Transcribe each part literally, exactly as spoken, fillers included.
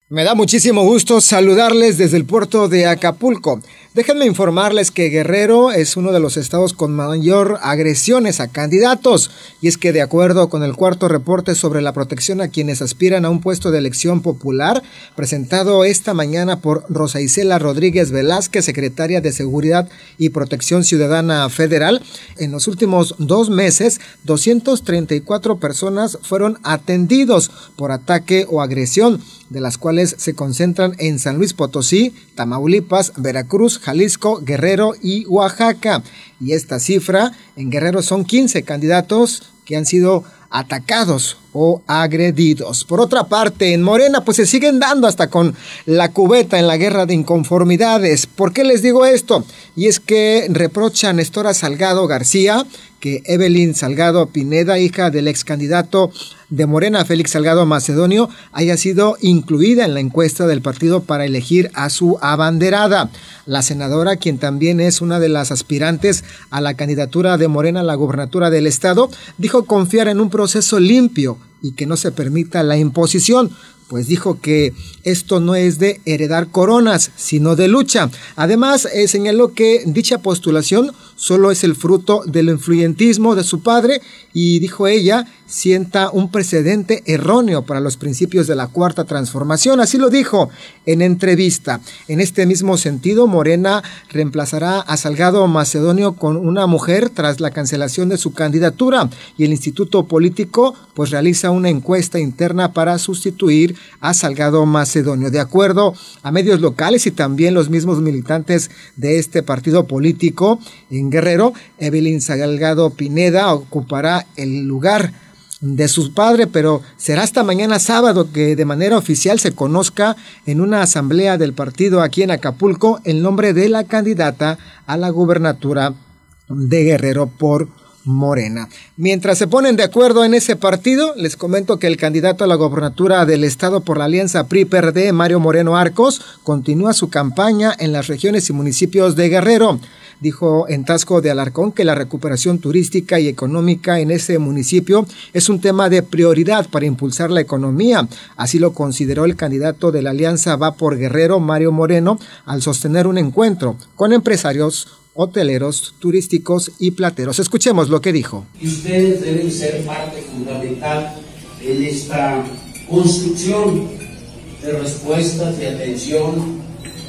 Me da muchísimo gusto saludarles desde el puerto de Acapulco. Déjenme informarles que Guerrero es uno de los estados con mayor agresiones a candidatos. Y es que de acuerdo con el cuarto reporte sobre la protección a quienes aspiran a un puesto de elección popular, presentado esta mañana por Rosa Isela Rodríguez Velázquez, secretaria de Seguridad y Protección Ciudadana Federal, en los últimos dos meses, doscientas treinta y cuatro personas fueron atendidos por ataque o agresión, de las cuales se concentran en San Luis Potosí, Tamaulipas, Veracruz, Jalisco, Guerrero y Oaxaca. Y esta cifra, en Guerrero son quince candidatos que han sido atacados o agredidos. Por otra parte, en Morena pues se siguen dando hasta con la cubeta en la guerra de inconformidades. ¿Por qué les digo esto? Y es que reprochan a Nestora Salgado García que Evelyn Salgado Pineda, hija del ex candidato de Morena, Félix Salgado Macedonio, haya sido incluida en la encuesta del partido para elegir a su abanderada. La senadora, quien también es una de las aspirantes a la candidatura de Morena a la gubernatura del estado, dijo confiar en un proceso limpio y que no se permita la imposición, pues dijo que esto no es de heredar coronas, sino de lucha. Además, eh, señaló que dicha postulación solo es el fruto del influyentismo de su padre y, dijo ella, sienta un precedente erróneo para los principios de la Cuarta Transformación. Así lo dijo en entrevista. En este mismo sentido, Morena reemplazará a Salgado Macedonio con una mujer tras la cancelación de su candidatura, y el Instituto Político pues realiza una encuesta interna para sustituir a Salgado Macedonio. De acuerdo a medios locales y también los mismos militantes de este partido político en Guerrero, Evelyn Salgado Pineda ocupará el lugar de su padre, pero será hasta mañana sábado que de manera oficial se conozca en una asamblea del partido aquí en Acapulco el nombre de la candidata a la gubernatura de Guerrero por Morena. Mientras se ponen de acuerdo en ese partido, les comento que el candidato a la gobernatura del estado por la alianza P R I-P R D, Mario Moreno Arcos, continúa su campaña en las regiones y municipios de Guerrero. Dijo en Taxco de Alarcón que la recuperación turística y económica en ese municipio es un tema de prioridad para impulsar la economía. Así lo consideró el candidato de la alianza Va por Guerrero, Mario Moreno, al sostener un encuentro con empresarios hoteleros, turísticos y plateros. Escuchemos lo que dijo. Y ustedes deben ser parte fundamental en esta construcción de respuestas, de atención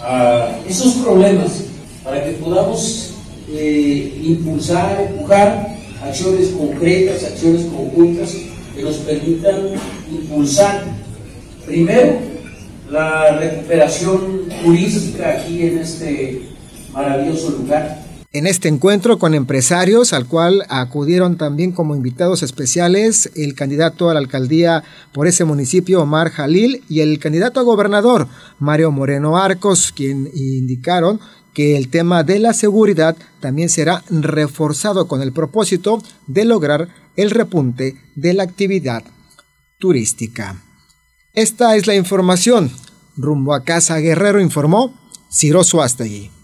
a esos problemas, para que podamos eh, impulsar, empujar acciones concretas, acciones conjuntas que nos permitan impulsar primero la recuperación turística aquí en este maravilloso lugar. En este encuentro con empresarios, al cual acudieron también como invitados especiales el candidato a la alcaldía por ese municipio, Omar Jalil, y el candidato a gobernador, Mario Moreno Arcos, quien indicaron que el tema de la seguridad también será reforzado con el propósito de lograr el repunte de la actividad turística. Esta es la información. Rumbo a casa, Guerrero, informó Ciro Suástegui.